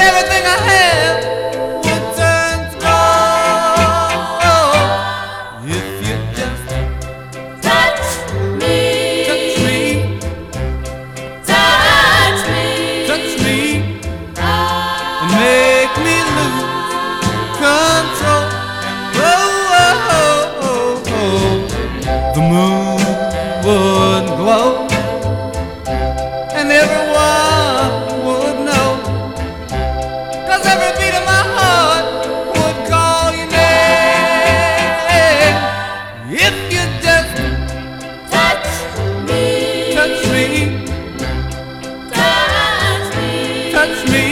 everything I have would turn to gold if you just touch me, touch me, touch me, touch me, and make me lose control. Oh, oh, oh, oh. The moon would glow, and everyone would know, 'cause every beat of my heart would call your name. If you just touch me, touch me, touch me, touch me,